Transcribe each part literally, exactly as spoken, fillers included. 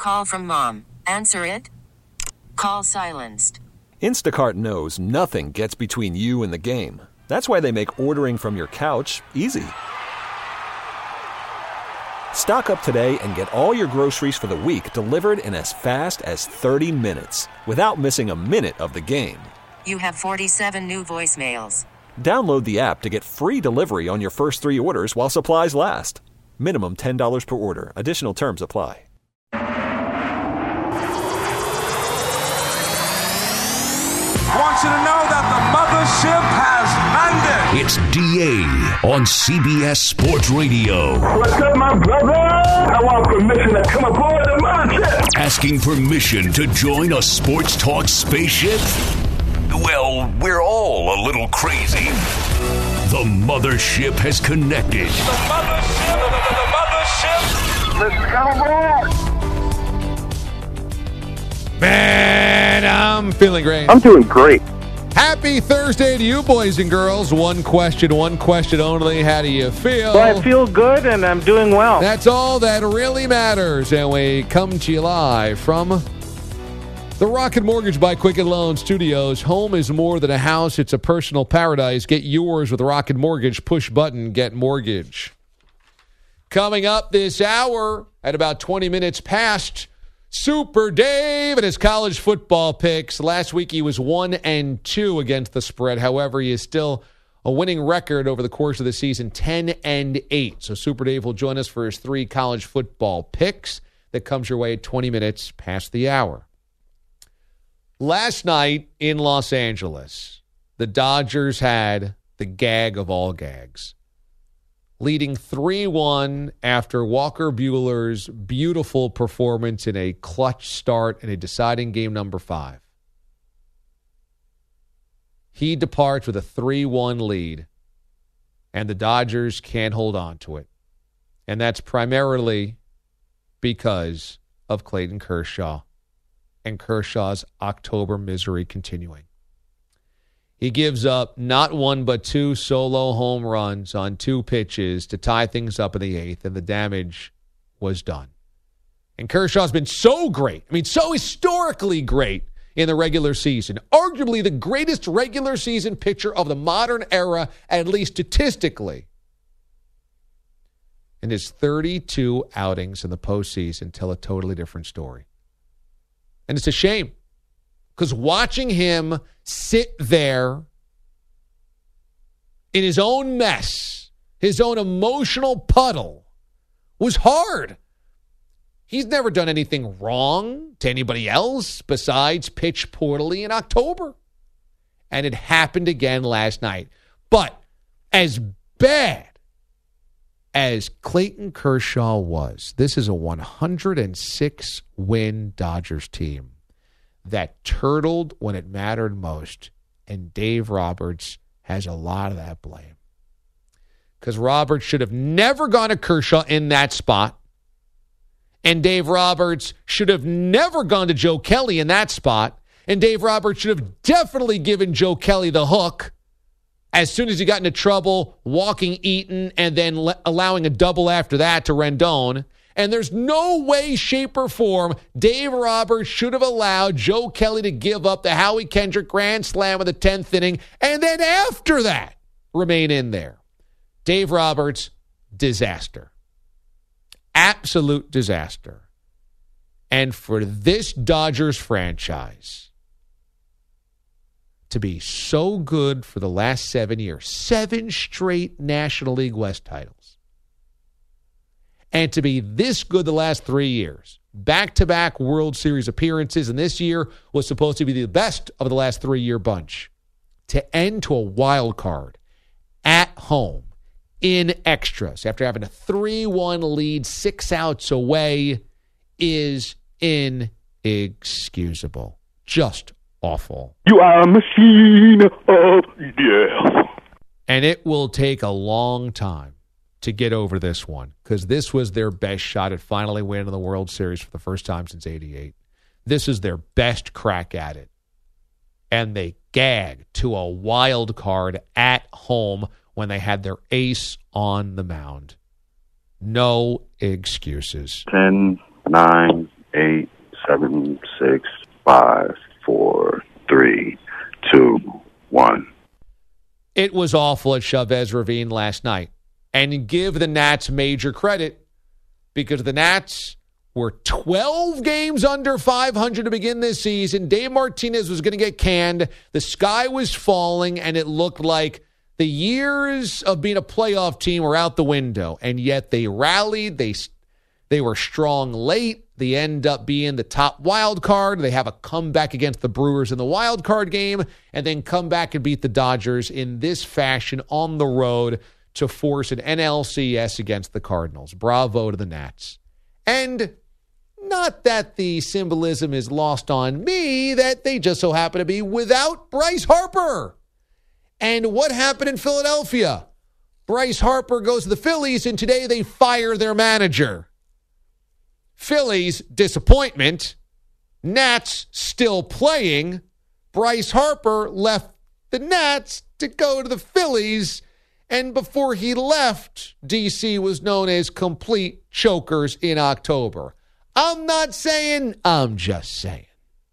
Call from mom. Answer it. Call silenced. Instacart knows nothing gets between you and the game. That's why they make ordering from your couch easy. Stock up today and get all your groceries for the week delivered in as fast as thirty minutes without missing a minute of the game. You have forty-seven new voicemails. Download the app to get free delivery on your first three orders while supplies last. Minimum ten dollars per order. Additional terms apply. I want you to know that the mothership has landed. It's D A on C B S Sports Radio. What's up, my brother? I want permission to come aboard the mothership. Asking permission to join a sports talk spaceship? Well, we're all a little crazy. The mothership has connected. The mothership, the, the, the mothership. Let's come aboard. Man, I'm feeling great. I'm doing great. Happy Thursday to you, boys and girls. One question, one question only. How do you feel? Well, I feel good, and I'm doing well. That's all that really matters. And we come to you live from the Rocket Mortgage by Quicken Loan Studios. Home is more than a house. It's a personal paradise. Get yours with Rocket Mortgage. Push button, get mortgage. Coming up this hour at about twenty minutes past, Super Dave and his college football picks. Last week he was one and two against the spread. However, he is still a winning record over the course of the season, ten and eight. So Super Dave will join us for his three college football picks. That comes your way at twenty minutes past the hour. Last night in Los Angeles, the Dodgers had the gag of all gags, leading three one after Walker Buehler's beautiful performance in a clutch start in a deciding game number five. He departs with a three one lead, and the Dodgers can't hold on to it. And that's primarily because of Clayton Kershaw and Kershaw's October misery continuing. He gives up not one but two solo home runs on two pitches to tie things up in the eighth, and the damage was done. And Kershaw's been so great, I mean, so historically great in the regular season. Arguably the greatest regular season pitcher of the modern era, at least statistically. And his thirty-two outings in the postseason tell a totally different story. And it's a shame, because watching him sit there in his own mess, his own emotional puddle, was hard. He's never done anything wrong to anybody else besides pitch poorly in October. And it happened again last night. But as bad as Clayton Kershaw was, this is a one hundred six win Dodgers team that turtled when it mattered most, and Dave Roberts has a lot of that blame. Because Roberts should have never gone to Kershaw in that spot, and Dave Roberts should have never gone to Joe Kelly in that spot, and Dave Roberts should have definitely given Joe Kelly the hook as soon as he got into trouble, walking Eaton, and then le- allowing a double after that to Rendon. And there's no way, shape, or form Dave Roberts should have allowed Joe Kelly to give up the Howie Kendrick grand slam in the tenth inning, and then after that, remain in there. Dave Roberts, disaster. Absolute disaster. And for this Dodgers franchise to be so good for the last seven years, seven straight National League West titles, and to be this good the last three years, back-to-back World Series appearances, and this year was supposed to be the best of the last three-year bunch, to end to a wild card at home in extras after having a three one lead six outs away is inexcusable. Just awful. You are a machine of death. And it will take a long time to get over this one, because this was their best shot at finally winning the World Series for the first time since eighty-eight. This is their best crack at it. And they gagged to a wild card at home when they had their ace on the mound. No excuses. Ten, nine, eight, seven, six, five, four, three, two, one. It was awful at Chavez Ravine last night. And give the Nats major credit because the Nats were twelve games under five hundred to begin this season. Dave Martinez was going to get canned. The sky was falling, and it looked like the years of being a playoff team were out the window. And yet they rallied. They, they were strong late. They end up being the top wild card. They have a comeback against the Brewers in the wild card game, and then come back and beat the Dodgers in this fashion on the road to force an N L C S against the Cardinals. Bravo to the Nats. And not that the symbolism is lost on me, that they just so happen to be without Bryce Harper. And what happened in Philadelphia? Bryce Harper goes to the Phillies, and today they fire their manager. Phillies, disappointment. Nats still playing. Bryce Harper left the Nats to go to the Phillies. And before he left, D C was known as complete chokers in October. I'm not saying, I'm just saying.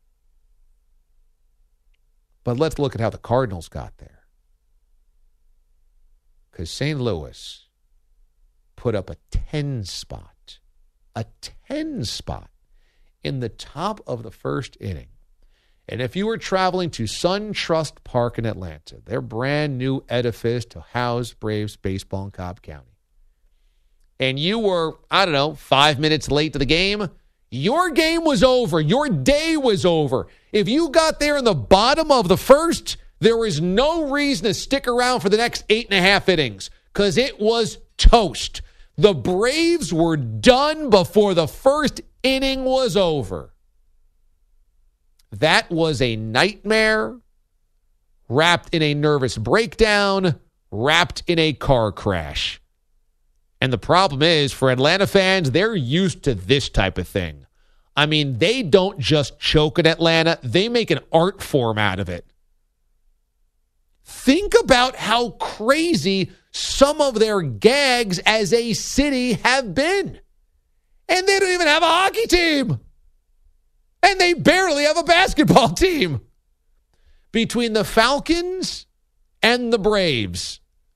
But let's look at how the Cardinals got there. Because Saint Louis put up a ten spot, a ten spot in the top of the first inning. And if you were traveling to SunTrust Park in Atlanta, their brand new edifice to house Braves baseball in Cobb County, and you were, I don't know, five minutes late to the game, your game was over. Your day was over. If you got there in the bottom of the first, there was no reason to stick around for the next eight and a half innings because it was toast. The Braves were done before the first inning was over. That was a nightmare wrapped in a nervous breakdown, wrapped in a car crash. And the problem is, for Atlanta fans, they're used to this type of thing. I mean, they don't just choke in Atlanta. They make an art form out of it. Think about how crazy some of their gags as a city have been. And they don't even have a hockey team. And they barely have a basketball team. Between the Falcons and the Braves,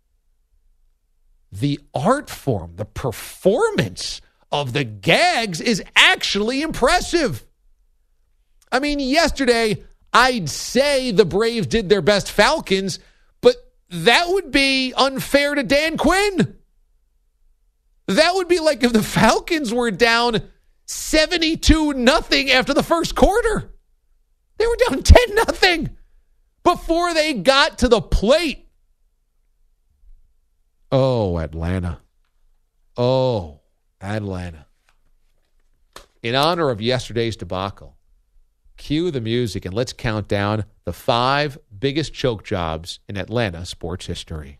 the art form, the performance of the gags is actually impressive. I mean, yesterday, I'd say the Braves did their best Falcons, but that would be unfair to Dan Quinn. That would be like if the Falcons were down seventy-two nothing after the first quarter. They were down ten nothing before they got to the plate. Oh, Atlanta. Oh, Atlanta. In honor of yesterday's debacle, cue the music and let's count down the five biggest choke jobs in Atlanta sports history.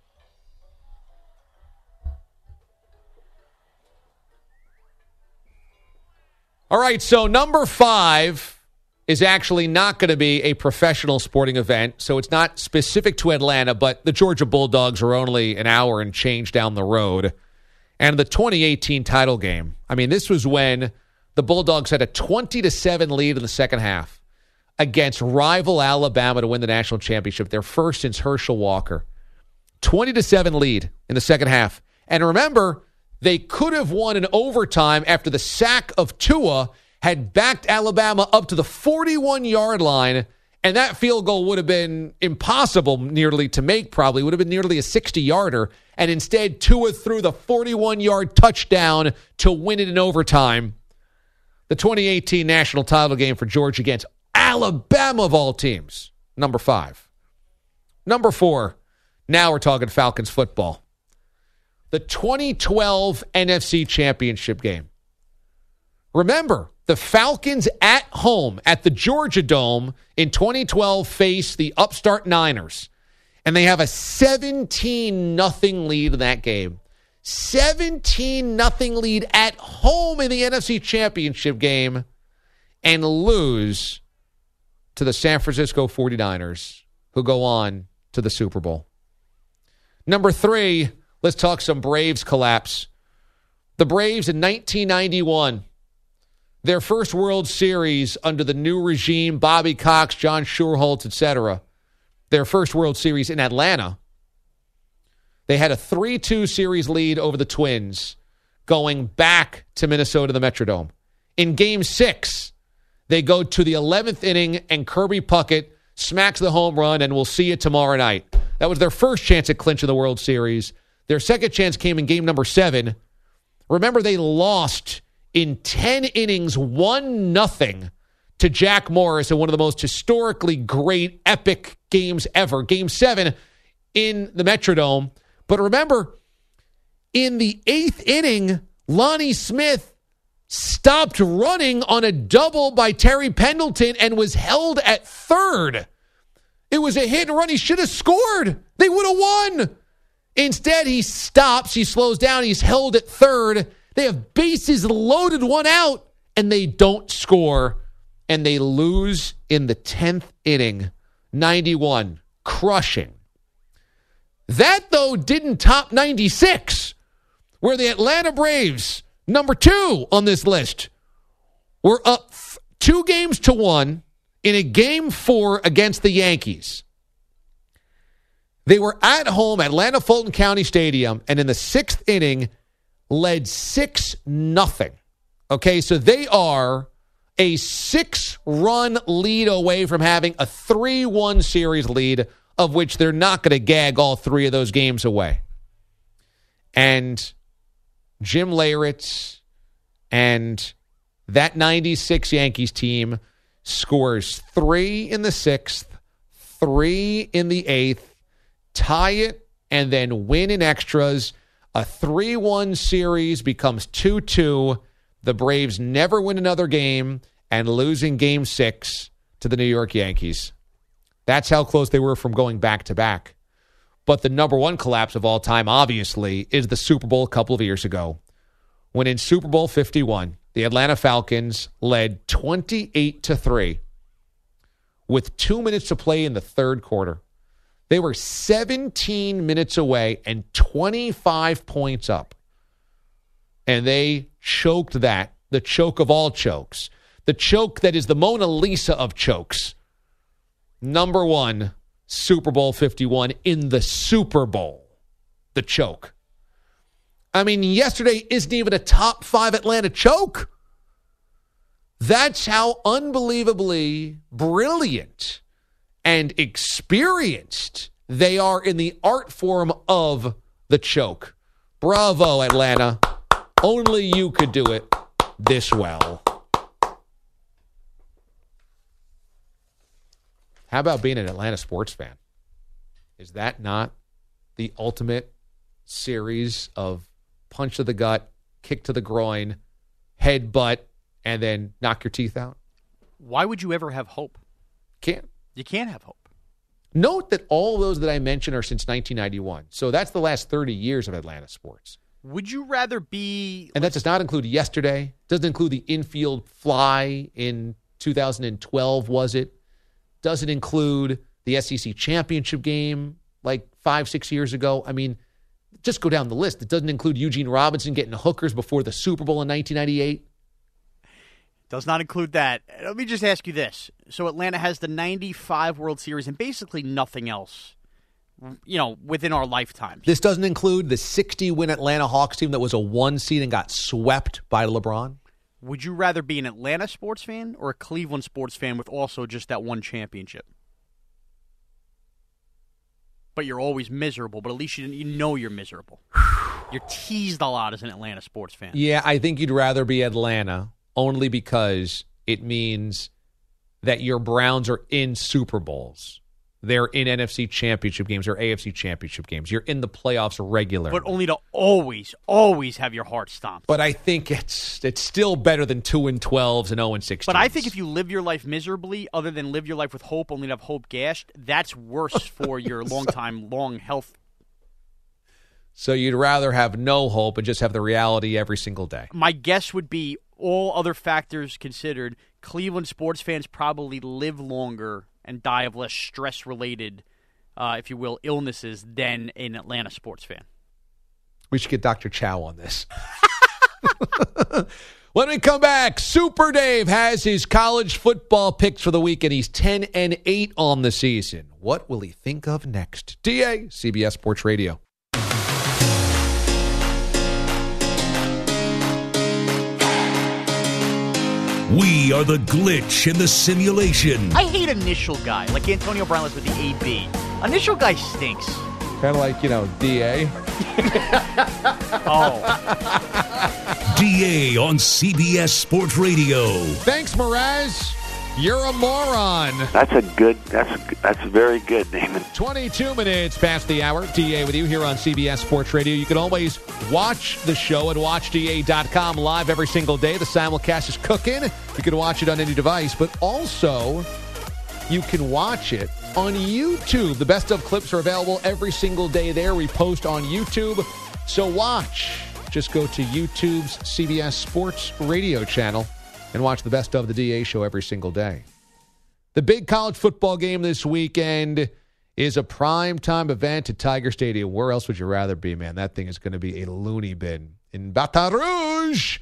All right, so number five is actually not going to be a professional sporting event, so it's not specific to Atlanta, but the Georgia Bulldogs are only an hour and change down the road. And the twenty eighteen title game, I mean, this was when the Bulldogs had a twenty to seven lead in the second half against rival Alabama to win the national championship, their first since Herschel Walker. twenty to seven lead in the second half. And remember, they could have won in overtime after the sack of Tua had backed Alabama up to the forty-one-yard line, and that field goal would have been impossible nearly to make, probably. It would have been nearly a sixty-yarder, and instead Tua threw the forty-one-yard touchdown to win it in overtime. The twenty eighteen national title game for Georgia against Alabama of all teams, number five. Number four, now we're talking Falcons football. The twenty twelve N F C Championship game. Remember, the Falcons at home at the Georgia Dome in twenty twelve faced the upstart Niners, and they have a seventeen nothing lead in that game. seventeen nothing lead at home in the N F C Championship game and lose to the San Francisco forty-niners, who go on to the Super Bowl. Number three, let's talk some Braves collapse. The Braves in nineteen ninety-one, their first World Series under the new regime, Bobby Cox, John Schuerholz, et cetera, their first World Series in Atlanta, they had a three two series lead over the Twins going back to Minnesota, the Metrodome. In Game six, they go to the eleventh inning, and Kirby Puckett smacks the home run, and we'll see you tomorrow night. That was their first chance at clinching the World Series. Their second chance came in game number seven. Remember, they lost in ten innings, one nothing to Jack Morris in one of the most historically great, epic games ever. Game seven in the Metrodome. But remember, in the eighth inning, Lonnie Smith stopped running on a double by Terry Pendleton and was held at third. It was a hit and run. He should have scored. They would have won. Instead, he stops. He slows down. He's held at third. They have bases loaded, one out, and they don't score. And they lose in the tenth inning, ninety-one, crushing. That, though, didn't top ninety-six, where the Atlanta Braves, number two on this list, were up two games to one in a game four against the Yankees. They were at home at Atlanta Fulton County Stadium, and in the sixth inning, led six nothing. Okay, so they are a six-run lead away from having a three one series lead, of which they're not going to gag all three of those games away. And Jim Leyritz and that ninety-six Yankees team scores three in the sixth, three in the eighth, tie it, and then win in extras. A three one series becomes two two. The Braves never win another game and losing game six to the New York Yankees. That's how close they were from going back-to-back. But the number one collapse of all time, obviously, is the Super Bowl a couple of years ago, when in Super Bowl fifty-one, the Atlanta Falcons led twenty-eight to three with two minutes to play in the third quarter. They were seventeen minutes away and twenty-five points up. And they choked that, the choke of all chokes, the choke that is the Mona Lisa of chokes. Number one, Super Bowl fifty-one in the Super Bowl. The choke. I mean, yesterday isn't even a top five Atlanta choke. That's how unbelievably brilliant and experienced they are in the art form of the choke. Bravo, Atlanta. Only you could do it this well. How about being an Atlanta sports fan? Is that not the ultimate series of punch to the gut, kick to the groin, headbutt, and then knock your teeth out? Why would you ever have hope? Can't. You can't have hope. Note that all those that I mentioned are since nineteen ninety-one. So that's the last thirty years of Atlanta sports. Would you rather be... And that does not include yesterday. Doesn't include the infield fly in two thousand twelve, was it? Doesn't include the S E C championship game like five, six years ago. I mean, just go down the list. It doesn't include Eugene Robinson getting hookers before the Super Bowl in nineteen ninety-eight. Does not include that. Let me just ask you this. So Atlanta has the ninety-five World Series and basically nothing else, you know, within our lifetimes. This doesn't include the sixty-win Atlanta Hawks team that was a one seed and got swept by LeBron? Would you rather be an Atlanta sports fan or a Cleveland sports fan with also just that one championship? But you're always miserable, but at least you, you know you're miserable. You're teased a lot as an Atlanta sports fan. Yeah, I think you'd rather be Atlanta only because it means that your Browns are in Super Bowls. They're in N F C championship games or A F C championship games. You're in the playoffs regularly. But only to always, always have your heart stomped. But I think it's it's still better than two and twelves and oh and sixteen. But I think if you live your life miserably, other than live your life with hope, only to have hope gashed, that's worse for your long-time, long health. So you'd rather have no hope and just have the reality every single day. My guess would be, all other factors considered, Cleveland sports fans probably live longer and die of less stress-related, uh, if you will, illnesses than an Atlanta sports fan. We should get Doctor Chow on this. When we come back, Super Dave has his college football picks for the week, and he's ten and eight on the season. What will he think of next? D A, C B S Sports Radio. We are the glitch in the simulation. I hate initial guy, like Antonio Brown was with the A B. Initial guy stinks. Kind of like, you know, D A. Oh. D A on C B S Sports Radio. Thanks, Mraz. You're a moron. That's a good, that's a, that's very good, Damon. twenty-two minutes past the hour. D A with you here on C B S Sports Radio. You can always watch the show at watch D A dot com live every single day. The simulcast is cooking. You can watch it on any device, but also you can watch it on YouTube. The best of clips are available every single day there. We post on YouTube. So watch. Just go to YouTube's C B S Sports Radio channel and watch the best of the D A show every single day. The big college football game this weekend is a primetime event at Tiger Stadium. Where else would you rather be, man? That thing is going to be a loony bin. In Baton Rouge,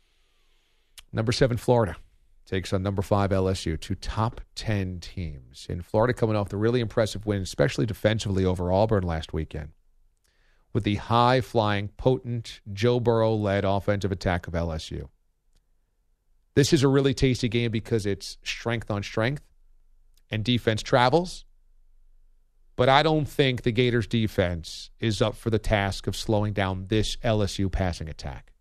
number seven Florida takes on number five L S U, two top ten teams. In Florida coming off the really impressive win, especially defensively over Auburn last weekend, with the high-flying, potent, Joe Burrow-led offensive attack of L S U. This is a really tasty game because it's strength on strength and defense travels. But I don't think the Gators defense is up for the task of slowing down this L S U passing attack.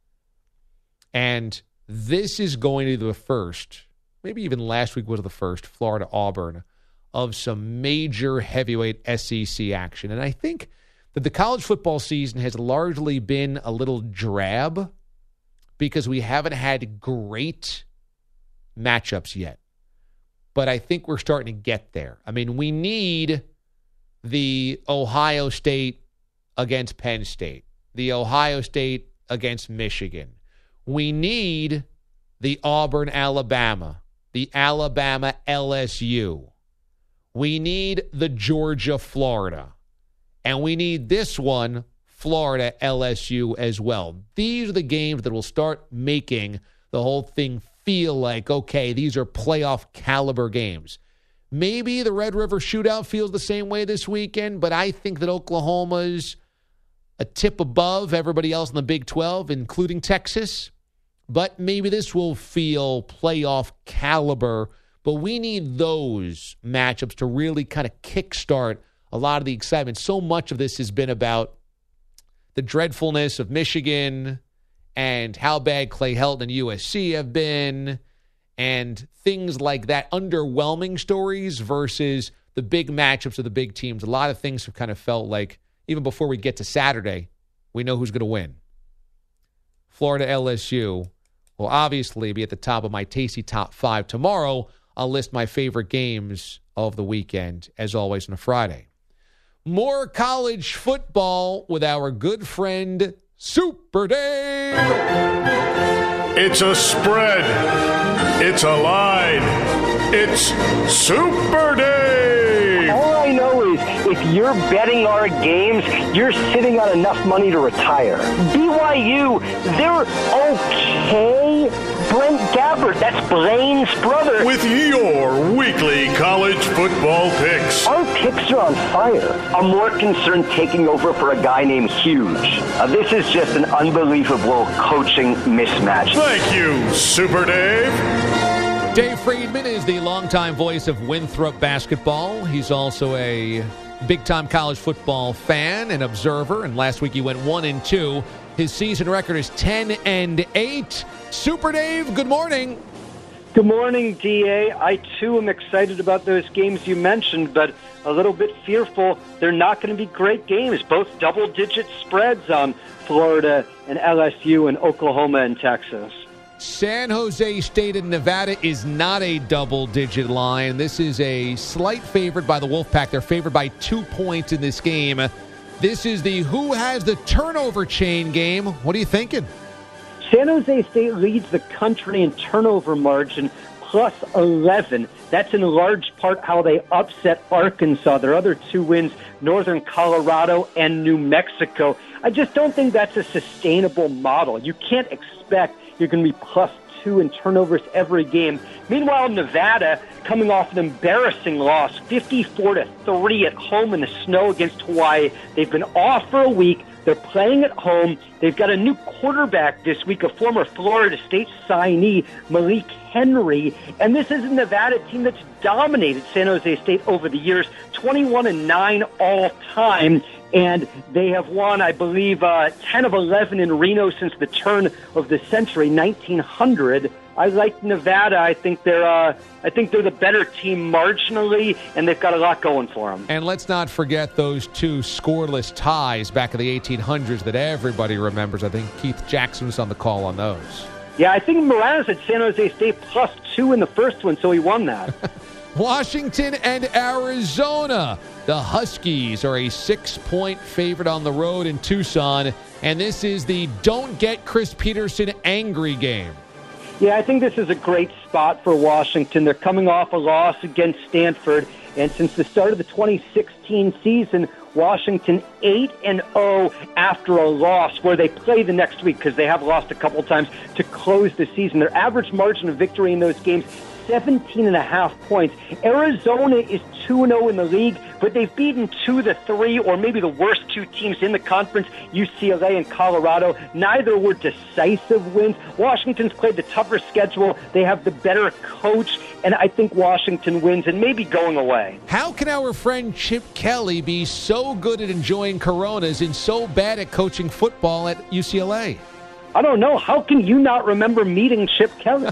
And this is going to be the first, maybe even last week was the first, Florida-Auburn, of some major heavyweight S E C action. And I think that the college football season has largely been a little drab because we haven't had great matchups yet. But I think we're starting to get there. I mean, we need the Ohio State against Penn State, the Ohio State against Michigan. We need the Auburn, Alabama, the Alabama, L S U. We need the Georgia, Florida. And we need this one, Florida, L S U as well. These are the games that will start making the whole thing feel like, okay, these are playoff caliber games. Maybe the Red River Shootout feels the same way this weekend, but I think that Oklahoma's a tip above everybody else in the Big twelve, including Texas. But maybe this will feel playoff caliber. But we need those matchups to really kind of kickstart a lot of the excitement. So much of this has been about the dreadfulness of Michigan and how bad Clay Helton and U S C have been and things like that, underwhelming stories versus the big matchups of the big teams. A lot of things have kind of felt like, even before we get to Saturday, we know who's going to win. Florida L S U will obviously be at the top of my tasty top five. Tomorrow, I'll list my favorite games of the weekend, as always, on a Friday. More college football with our good friend, Super Dave. It's a spread. It's a line. It's Super Dave. All I know is if you're betting our games, you're sitting on enough money to retire. B Y U, they're okay. Brent Gabbert, that's Blaine's brother. With your weekly college football picks. Our picks are on fire. I'm more concerned taking over for a guy named Huge. Uh, this is just an unbelievable coaching mismatch. Thank you, Super Dave. Dave Friedman is the longtime voice of Winthrop basketball. He's also a big-time college football fan and observer, and last week he went one and two. His season record is ten and eight. Super Dave, good morning. Good morning, D A. I, too, am excited about those games you mentioned, but a little bit fearful. They're not going to be great games, both double-digit spreads on Florida and L S U and Oklahoma and Texas. San Jose State and Nevada is not a double-digit line. This is a slight favorite by the Wolfpack. They're favored by two points in this game. This is the who has the turnover chain game. What are you thinking? San Jose State leads the country in turnover margin, plus eleven. That's in large part how they upset Arkansas. Their other two wins, Northern Colorado and New Mexico. I just don't think that's a sustainable model. You can't expect you're going to be plus two in turnovers every game. Meanwhile, Nevada, coming off an embarrassing loss, fifty-four to three at home in the snow against Hawaii. They've been off for a week. They're playing at home. They've got a new quarterback this week, a former Florida State signee, Malik Henry. And this is a Nevada team that's dominated San Jose State over the years, twenty-one and nine all time. And they have won, I believe, uh, ten of eleven in Reno since the turn of the century, nineteen hundred. I like Nevada. I think they're uh, I think they're the better team marginally, and they've got a lot going for them. And let's not forget those two scoreless ties back in the eighteen hundreds that everybody remembers. I think Keith Jackson was on the call on those. Yeah, I think Moranis had San Jose State plus two in the first one, so he won that. Washington and Arizona. The Huskies are a six-point favorite on the road in Tucson, and this is the don't get Chris Peterson angry game. Yeah, I think this is a great spot for Washington. They're coming off a loss against Stanford, and since the start of the twenty sixteen season, Washington eight and oh after a loss, where they play the next week because they have lost a couple times to close the season. Their average margin of victory in those games, seventeen and a half points. Arizona is two and oh in the league, but they've beaten two of the three, or maybe the worst two teams in the conference, U C L A and Colorado. Neither were decisive wins. Washington's played the tougher schedule. They have the better coach, and I think Washington wins and maybe going away. How can our friend Chip Kelly be so good at enjoying Coronas and so bad at coaching football at U C L A? I don't know. How can you not remember meeting Chip Kelly?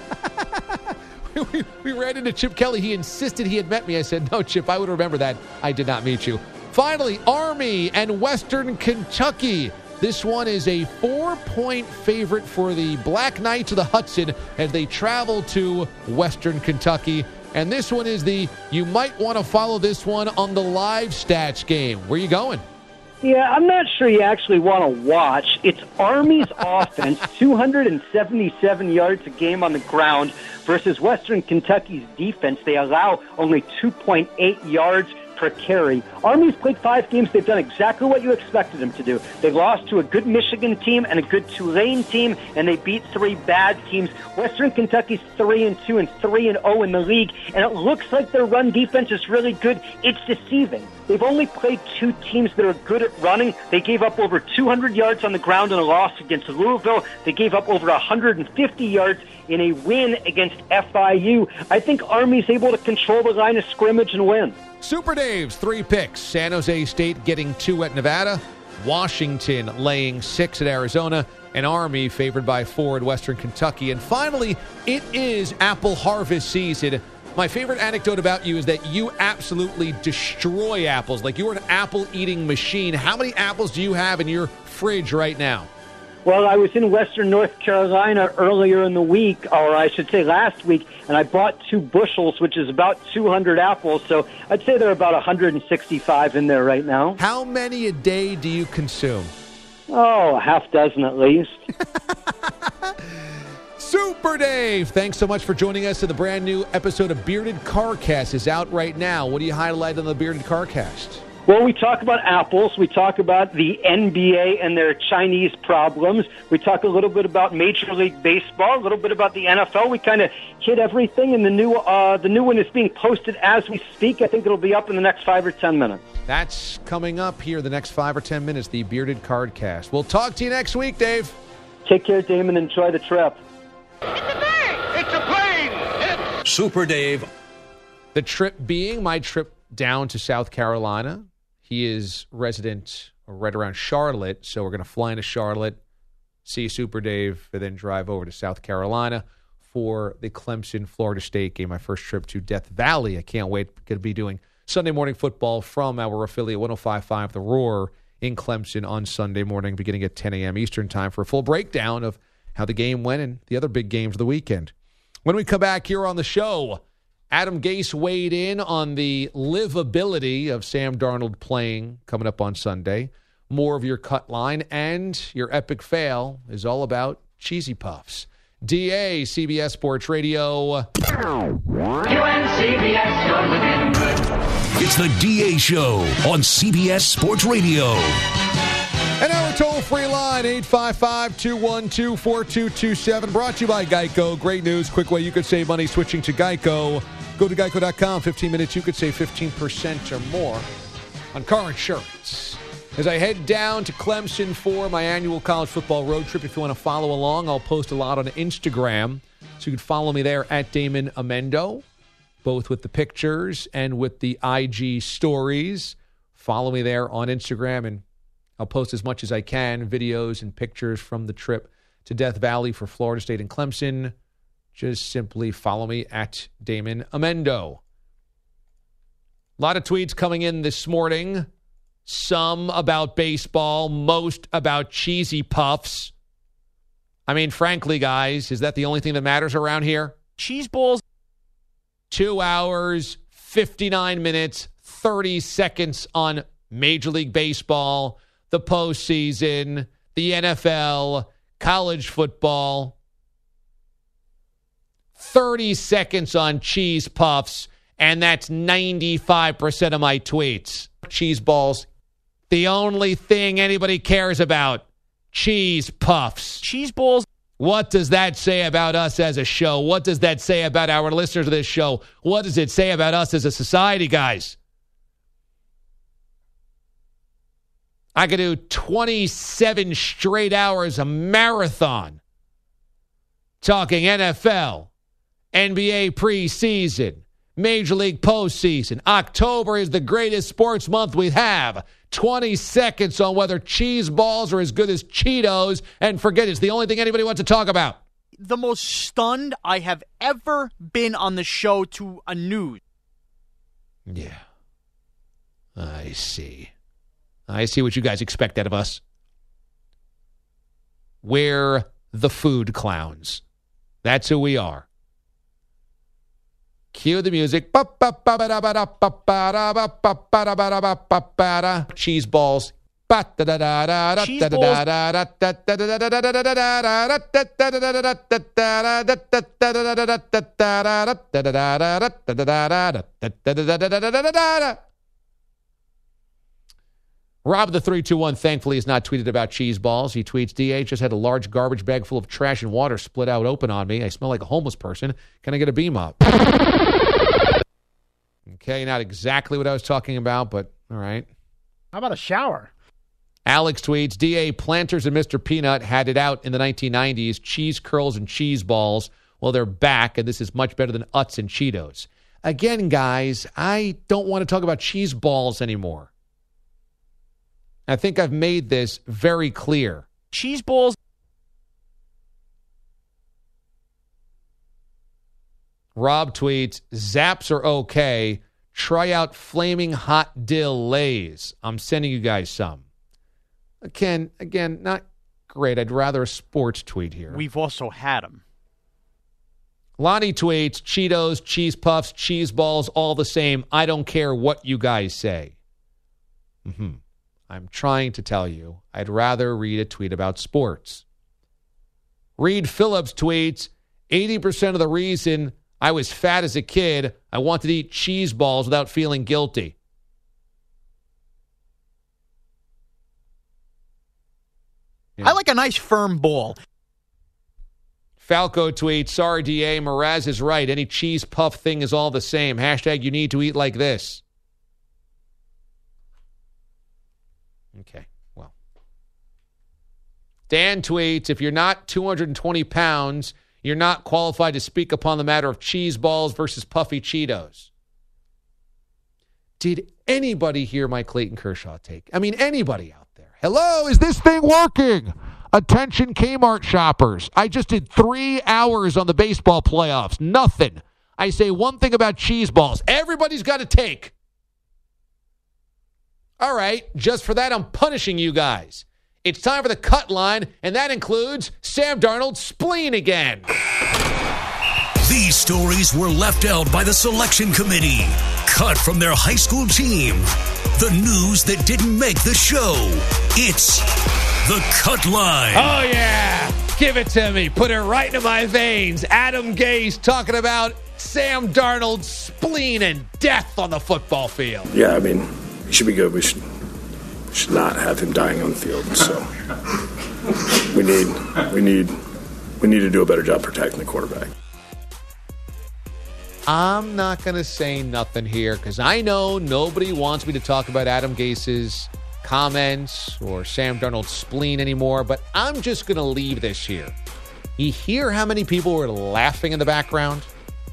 We, we ran into Chip Kelly. He insisted he had met me. I said, no, Chip, I would remember that. I did not meet you. Finally, Army and Western Kentucky. This one is a four-point favorite for the Black Knights of the Hudson as they travel to Western Kentucky. And this one is the, you might want to follow this one on the live stats game. Where are you going? Yeah, I'm not sure you actually want to watch. It's Army's offense, two hundred seventy-seven yards a game on the ground, versus Western Kentucky's defense. They allow only two point eight yards per carry. Army's played five games. They've done exactly what you expected them to do. They lost to a good Michigan team and a good Tulane team, and they beat three bad teams. Western Kentucky's three and two and three and oh in the league, and it looks like their run defense is really good. It's deceiving. They've only played two teams that are good at running. They gave up over two hundred yards on the ground in a loss against Louisville. They gave up over one hundred fifty yards in a win against F I U. I think Army's able to control the line of scrimmage and win. Super Dave's three picks. San Jose State getting two at Nevada. Washington laying six at Arizona. And Army favored by four at Western Kentucky. And finally, it is apple harvest season. My favorite anecdote about you is that you absolutely destroy apples. Like you're an apple-eating machine. How many apples do you have in your fridge right now? Well, I was in Western North Carolina earlier in the week, or I should say last week, and I bought two bushels, which is about two hundred apples. So I'd say there are about one hundred sixty-five in there right now. How many a day do you consume? Oh, a half dozen at least. Super Dave, thanks so much for joining us in the brand new episode of Bearded Carcast. Is out right now. What do you highlight on the Bearded Carcast? Well, we talk about apples. We talk about the N B A and their Chinese problems. We talk a little bit about Major League Baseball, a little bit about the N F L. We kind of hit everything, and the new uh, the new one is being posted as we speak. I think it'll be up in the next five or ten minutes. That's coming up here the next five or ten minutes, the Bearded Cardcast. We'll talk to you next week, Dave. Take care, Damon. Enjoy the trip. It's a thing! It's a plane! It's Super Dave. The trip being my trip down to South Carolina. He is resident right around Charlotte, so we're going to fly into Charlotte, see Super Dave, and then drive over to South Carolina for the Clemson-Florida State game, my first trip to Death Valley. I can't wait. Going to be doing Sunday morning football from our affiliate one oh five point five The Roar in Clemson on Sunday morning, beginning at ten a.m. Eastern time for a full breakdown of how the game went and the other big games of the weekend. When we come back here on the show, Adam Gase weighed in on the livability of Sam Darnold playing coming up on Sunday. More of your cut line, and your epic fail is all about Cheesy Puffs. D A, C B S Sports Radio. U N C B S, you're looking good. It's the D A Show on C B S Sports Radio. And our toll-free line, eight five five, two one two, four two two seven, brought to you by Geico. Great news, quick way you could save money switching to Geico. Go to geico dot com, fifteen minutes, you could save fifteen percent or more on car insurance. As I head down to Clemson for my annual college football road trip, if you want to follow along, I'll post a lot on Instagram. So you can follow me there at Damon Amendo, both with the pictures and with the I G stories. Follow me there on Instagram, and I'll post as much as I can, videos and pictures from the trip to Death Valley for Florida State and Clemson. Just simply follow me at Damon Amendo. A lot of tweets coming in this morning. Some about baseball, most about cheesy puffs. I mean, frankly, guys, is that the only thing that matters around here? Cheese balls. Two hours, fifty-nine minutes, thirty seconds on Major League Baseball, the postseason, the N F L, college football. thirty seconds on cheese puffs, and that's ninety-five percent of my tweets. Cheese balls, the only thing anybody cares about. Cheese puffs. Cheese balls. What does that say about us as a show? What does that say about our listeners of this show? What does it say about us as a society, guys? I could do twenty-seven straight hours, a marathon, talking N F L, N B A preseason, Major League postseason. October is the greatest sports month we have. twenty seconds on whether cheese balls are as good as Cheetos, and forget it, it's the only thing anybody wants to talk about. The most stunned I have ever been on the show to a news. Yeah. I see. I see what you guys expect out of us. We're the food clowns. That's who we are. Cue the music. Cheese balls. Cheese balls. Rob the three two one thankfully has not tweeted about cheese balls. He tweets, D H just had a large garbage bag full of trash and water split out open on me. I smell like a homeless person. Can I get a beam up? Okay, not exactly what I was talking about, but all right. How about a shower? Alex tweets, D A Planters and Mister Peanut had it out in the nineteen nineties. Cheese curls and cheese balls. Well, they're back, and this is much better than Utz and Cheetos. Again, guys, I don't want to talk about cheese balls anymore. I think I've made this very clear. Cheese balls. Rob tweets, Zaps are okay. Try out Flaming Hot Dill Lays. I'm sending you guys some. Again, again, not great. I'd rather a sports tweet here. We've also had them. Lonnie tweets, Cheetos, cheese puffs, cheese balls, all the same. I don't care what you guys say. Mm-hmm. I'm trying to tell you, I'd rather read a tweet about sports. Reed Phillips tweets, eighty percent of the reason I was fat as a kid, I wanted to eat cheese balls without feeling guilty. Yeah. I like a nice firm ball. Falco tweets, sorry, D A, Mraz is right. Any cheese puff thing is all the same. Hashtag you need to eat like this. Okay, well. Dan tweets, if you're not two hundred twenty pounds, you're not qualified to speak upon the matter of cheese balls versus puffy Cheetos. Did anybody hear my Clayton Kershaw take? I mean, anybody out there? Hello, is this thing working? Attention Kmart shoppers. I just did three hours on the baseball playoffs. Nothing. I say one thing about cheese balls. Everybody's got to take. All right, just for that, I'm punishing you guys. It's time for the cut line, and that includes Sam Darnold's spleen again. These stories were left out by the selection committee, cut from their high school team. The news that didn't make the show. It's the cut line. Oh, yeah. Give it to me. Put it right into my veins. Adam Gase talking about Sam Darnold's spleen and death on the football field. Yeah, I mean, he should be good. We should should not have him dying on the field. So we need we need we need to do a better job protecting the quarterback. I'm not going to say nothing here because I know nobody wants me to talk about Adam Gase's comments or Sam Darnold's spleen anymore, but I'm just going to leave this here. You hear how many people were laughing in the background?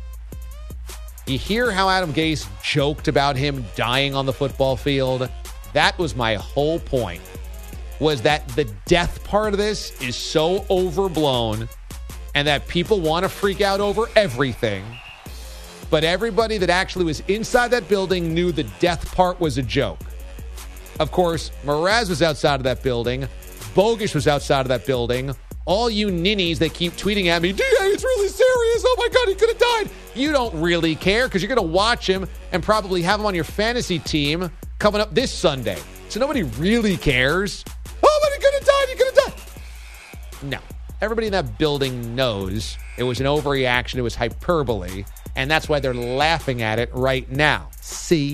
You hear how Adam Gase joked about him dying on the football field? That was my whole point, was that the death part of this is so overblown and that people want to freak out over everything. But everybody that actually was inside that building knew the death part was a joke. Of course, Mraz was outside of that building. Bogusch was outside of that building. All you ninnies that keep tweeting at me, D A, it's really serious. Oh, my God, he could have died. You don't really care because you're going to watch him and probably have him on your fantasy team coming up this Sunday. So nobody really cares. Oh, but he could have died. He could have died. No. Everybody in that building knows it was an overreaction. It was hyperbole. And that's why they're laughing at it right now. See?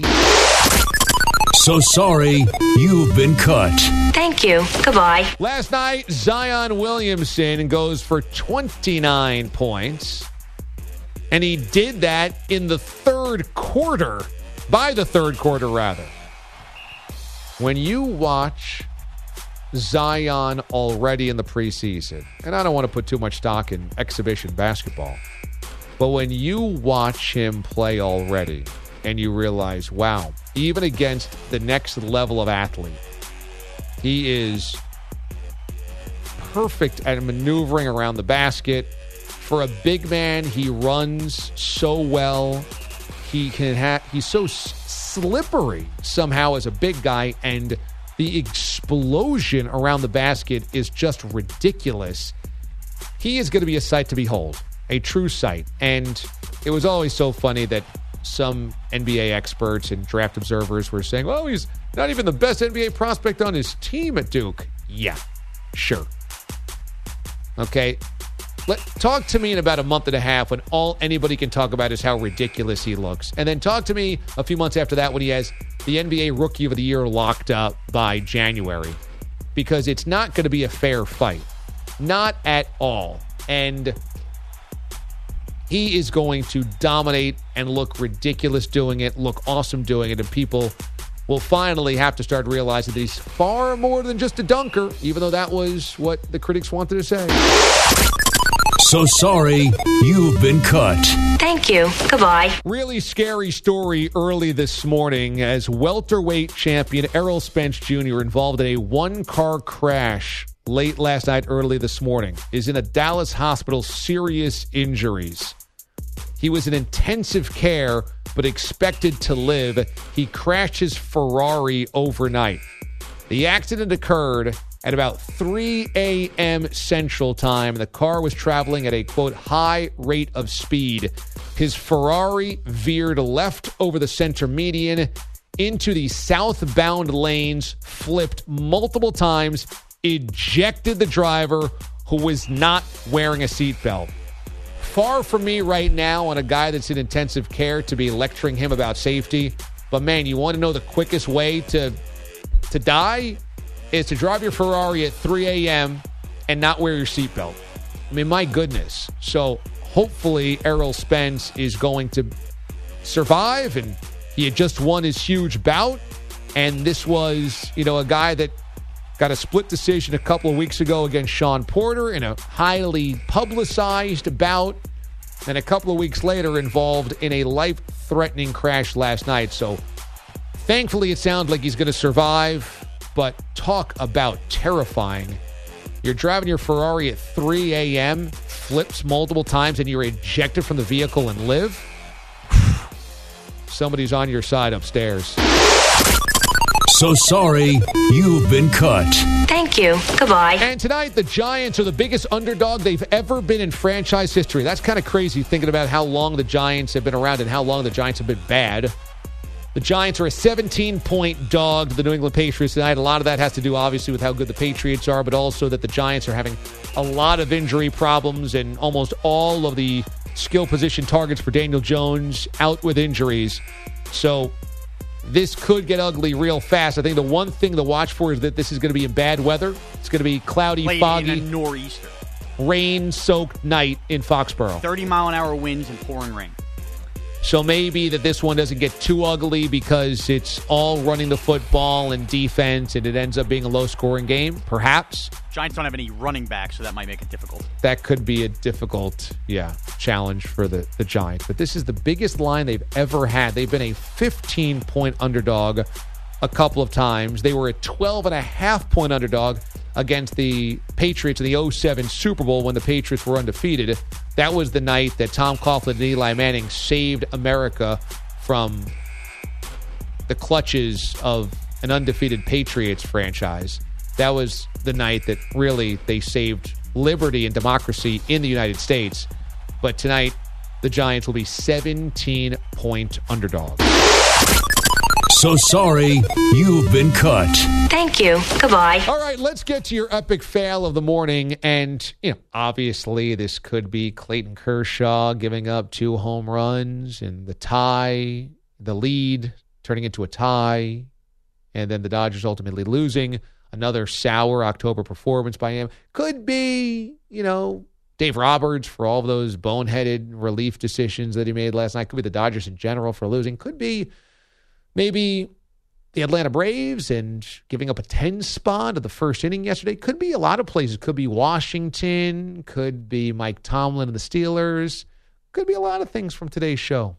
So sorry, you've been cut. Thank you. Goodbye. Last night, Zion Williamson goes for twenty-nine points. And he did that in the third quarter. By the third quarter, rather. When you watch Zion already in the preseason, and I don't want to put too much stock in exhibition basketball, but when you watch him play already and you realize, wow, even against the next level of athlete, he is perfect at maneuvering around the basket. For a big man, he runs so well. He can ha- he's so s- slippery somehow as a big guy, and the explosion around the basket is just ridiculous. He is going to be a sight to behold. A true sight. And it was always so funny that some N B A experts and draft observers were saying, well, he's not even the best N B A prospect on his team at Duke. Yeah, sure. Okay, Let talk to me in about a month and a half when all anybody can talk about is how ridiculous he looks. And then talk to me a few months after that when he has the N B A Rookie of the Year locked up by January. Because it's not going to be a fair fight. Not at all. And he is going to dominate and look ridiculous doing it, look awesome doing it, and people will finally have to start realizing that he's far more than just a dunker, even though that was what the critics wanted to say. So sorry, you've been cut. Thank you. Goodbye. Really scary story early this morning as welterweight champion Errol Spence Junior involved in a one-car crash late last night, early this morning, is in a Dallas hospital, serious injuries. He was in intensive care, but expected to live. He crashed his Ferrari overnight. The accident occurred at about three a.m. Central Time. The car was traveling at a, quote, high rate of speed. His Ferrari veered left over the center median into the southbound lanes, flipped multiple times, ejected the driver, who was not wearing a seatbelt. Far from me right now on a guy that's in intensive care to be lecturing him about safety. But, man, you want to know the quickest way to to die? Is to drive your Ferrari at three a.m. and not wear your seatbelt. I mean, my goodness. So, hopefully, Errol Spence is going to survive, and he had just won his huge bout. And this was, you know, a guy that got a split decision a couple of weeks ago against Sean Porter in a highly publicized bout, and a couple of weeks later involved in a life-threatening crash last night. So thankfully it sounds like he's going to survive, but talk about terrifying. You're driving your Ferrari at three a.m., flips multiple times, and you're ejected from the vehicle and live? Somebody's on your side upstairs. So sorry, you've been cut. Thank you. Goodbye. And tonight, the Giants are the biggest underdog they've ever been in franchise history. That's kind of crazy thinking about how long the Giants have been around and how long the Giants have been bad. The Giants are a seventeen-point dog to the New England Patriots tonight. A lot of that has to do, obviously, with how good the Patriots are, but also that the Giants are having a lot of injury problems, and almost all of the skill position targets for Daniel Jones out with injuries. So this could get ugly real fast. I think the one thing to watch for is that this is going to be in bad weather. It's going to be cloudy, Played foggy, in a nor'easter. rain-soaked night in Foxborough. thirty mile an hour winds and pouring rain. So maybe that this one doesn't get too ugly because it's all running the football and defense, and it ends up being a low-scoring game, perhaps. Giants don't have any running backs, so that might make it difficult. That could be a difficult, yeah, challenge for the, the Giants. But this is the biggest line they've ever had. They've been a fifteen-point underdog a couple of times. They were a twelve and a half point underdog against the Patriots in the oh seven Super Bowl when the Patriots were undefeated. That was the night that Tom Coughlin and Eli Manning saved America from the clutches of an undefeated Patriots franchise. That was the night that really they saved liberty and democracy in the United States. But tonight, the Giants will be seventeen-point underdogs. So sorry, you've been cut. Thank you. Goodbye. All right, let's get to your epic fail of the morning. And, you know, obviously this could be Clayton Kershaw giving up two home runs and the tie, the lead turning into a tie, and then the Dodgers ultimately losing. Another sour October performance by him. Could be, you know, Dave Roberts for all of those boneheaded relief decisions that he made last night. Could be the Dodgers in general for losing. Could be maybe the Atlanta Braves and giving up a ten spot of the first inning yesterday. Could be a lot of places. Could be Washington. Could be Mike Tomlin and the Steelers. Could be a lot of things from today's show.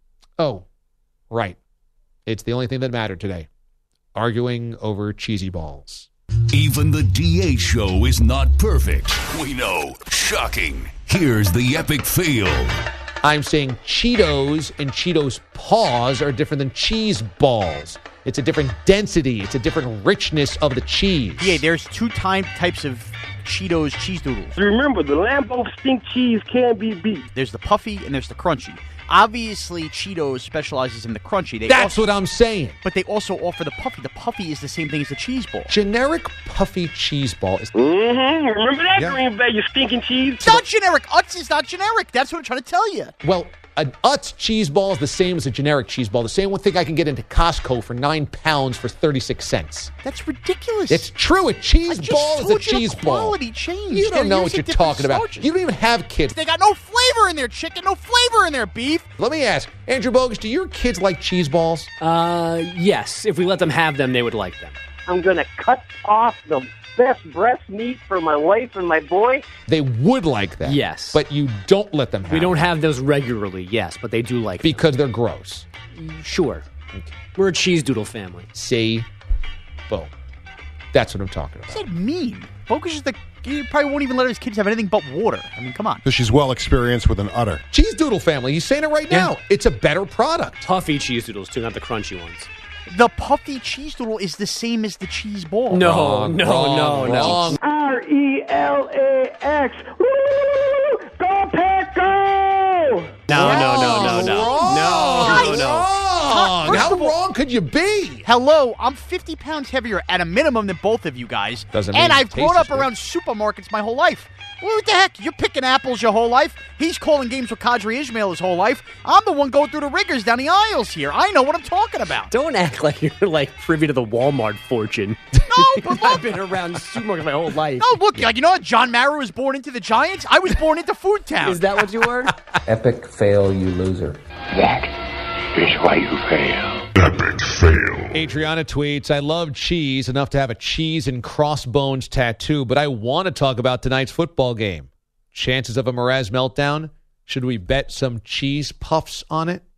Oh, right. It's the only thing that mattered today. Arguing over cheesy balls. Even the D A show is not perfect. We know. Shocking. Here's the epic fail. I'm saying Cheetos and Cheetos paws are different than cheese balls. It's a different density. It's a different richness of the cheese. Yeah, there's two time, types of Cheetos cheese doodles. Remember, the Lambo stink cheese can be beat. There's the puffy and there's the crunchy. Obviously, Cheetos specializes in the crunchy. They That's also, what I'm saying. But they also offer the puffy. The puffy is the same thing as the cheese ball. Generic puffy cheese ball is... Mm-hmm. Remember that, Yeah. Green Bay, you stinking cheese? It's not generic. Utz is not generic. That's what I'm trying to tell you. Well, an Utz cheese ball is the same as a generic cheese ball. The same one thing I can get into Costco for nine pounds for thirty-six cents. That's ridiculous. It's true. A cheese I just ball is a told you the cheese ball. quality changed. You don't They're know what using you're different talking about. starches. You don't even have kids. They got no flavor in their chicken, no flavor in their beef. Let me ask, Andrew Bogus, do your kids like cheese balls? Uh, yes. If we let them have them, they would like them. I'm going to cut off the best breast meat for my wife and my boy. They would like that. Yes. But you don't let them have We don't them have those regularly, yes, but they do like them. because they're gross. Sure. We're a cheese doodle family. See? Boom. That's what I'm talking I about. said mean. Bogus is the... He probably won't even let his kids have anything but water. I mean, come on. So she's well experienced with an udder. Cheese Doodle family. He's saying it right Yeah. now. It's a better product. Puffy cheese doodles, too, not the crunchy ones. The puffy cheese doodle is the same as the cheese ball. No, Wrong, no, wrong, no, wrong. no. R E L A X. Woo! Go Pack Go! No, no, no, no, no. Wrong. No, no, no. Wrong. First How of all- wrong could you be? Hello, I'm fifty pounds heavier at a minimum than both of you guys. Doesn't mean and it I've grown tastes up good. around supermarkets my whole life. What the heck? You're picking apples your whole life. He's calling games with Kadri Ismail his whole life. I'm the one going through the rigors down the aisles here. I know what I'm talking about. Don't act like you're like privy to the Walmart fortune. No, but I've look. been around supermarkets my whole life. No, look, like, you know what? John Mara was born into the Giants. I was born into Food Town. Is that what you were? Epic fail, you loser. That is why you fail. Epic fail. Adriana tweets, I love cheese enough to have a cheese and crossbones tattoo, but I want to talk about tonight's football game. Chances of a Mraz meltdown? Should we bet some cheese puffs on it?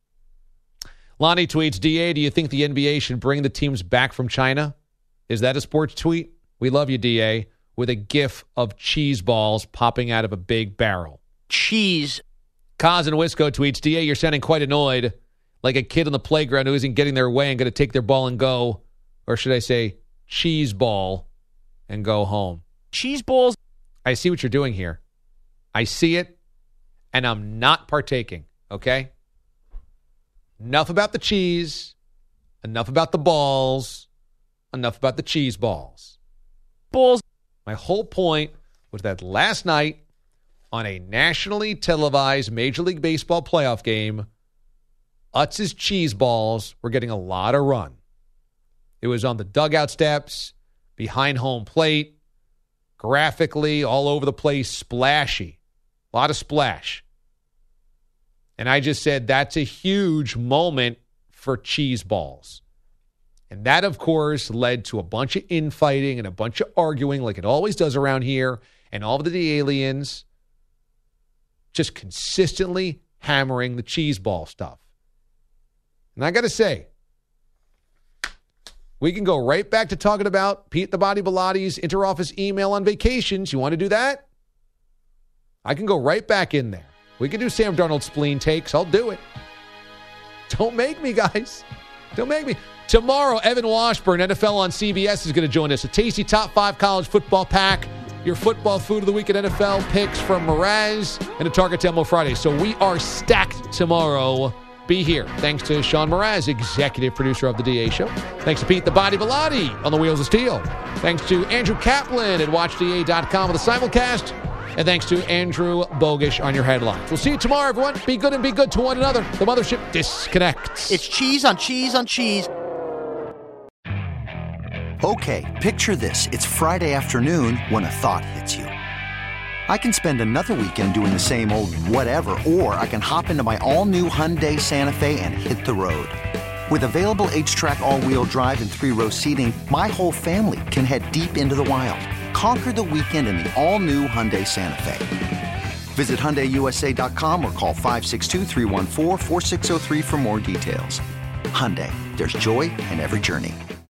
Lonnie tweets, D A, do you think the N B A should bring the teams back from China? Is that a sports tweet? We love you, D A, with a gif of cheese balls popping out of a big barrel. Cheese. Kaz and Wisco tweets, D A, you're sounding quite annoyed, like a kid on the playground who isn't getting their way and going to take their ball and go, or should I say cheese ball and go home. Cheese balls. I see what you're doing here. I see it, and I'm not partaking, okay? Enough about the cheese, enough about the balls, enough about the cheese balls. Balls. My whole point was that last night on a nationally televised Major League Baseball playoff game, Utz's cheese balls were getting a lot of run. It was on the dugout steps, behind home plate, graphically all over the place, splashy. A lot of splash. And I just said that's a huge moment for cheese balls. And that, of course, led to a bunch of infighting and a bunch of arguing like it always does around here. And all of the aliens just consistently hammering the cheese ball stuff. And I got to say, we can go right back to talking about Pete the Body Bilotti's interoffice email on vacations. You want to do that? I can go right back in there. We can do Sam Darnold spleen takes. I'll do it. Don't make me, guys. Don't make me. Tomorrow, Evan Washburn, N F L on C B S, is going to join us. A tasty top five college football pack. Your football food of the week at N F L picks from Mraz and a Target Demo Friday. So we are stacked tomorrow. Be here. Thanks to Sean Mraz, executive producer of the D A Show. Thanks to Pete the Body Bilotti on the Wheels of Steel. Thanks to Andrew Kaplan at watch d a dot com with a simulcast. And thanks to Andrew Bogish on your headlines. We'll see you tomorrow, everyone. Be good and be good to one another. The mothership disconnects. It's cheese on cheese on cheese. Okay, picture this. It's Friday afternoon when a thought hits you. I can spend another weekend doing the same old whatever, or I can hop into my all-new Hyundai Santa Fe and hit the road. With available H-Track all-wheel drive and three-row seating, my whole family can head deep into the wild. Conquer the weekend in the all-new Hyundai Santa Fe. Visit Hyundai U S A dot com or call five six two, three one four, four six zero three for more details. Hyundai, there's joy in every journey.